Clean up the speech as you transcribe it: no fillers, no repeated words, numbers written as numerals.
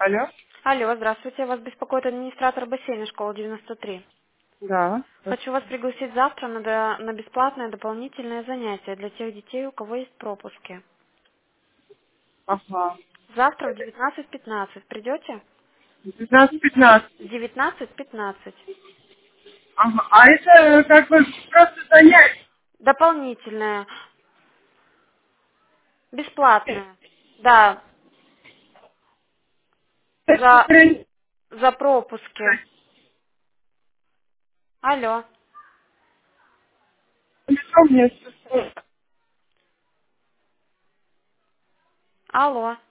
Алло? Алло, здравствуйте. Вас беспокоит администратор бассейна школы 93. Да. Хочу вас пригласить завтра на бесплатное дополнительное занятие для тех детей, у кого есть пропуски. Ага. Завтра в 19:15. Придете? 15-15. В 19:15. Ага. А это как бы просто занятие. Дополнительное. Бесплатное. Да, Это за, за пропуски. Алло. что мне Алло.